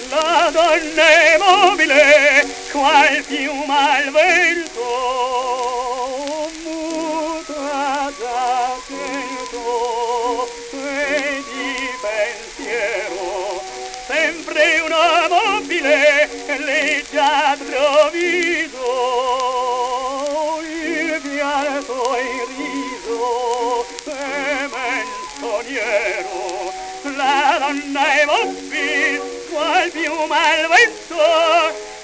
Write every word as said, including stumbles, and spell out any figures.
La donna è mobile, qual piuma al vento, muta d'accento e di pensiero. Sempre una mobile, lei già troviso, il pianto e il riso è menzognero. La donna è mobile, qual piuma al vento,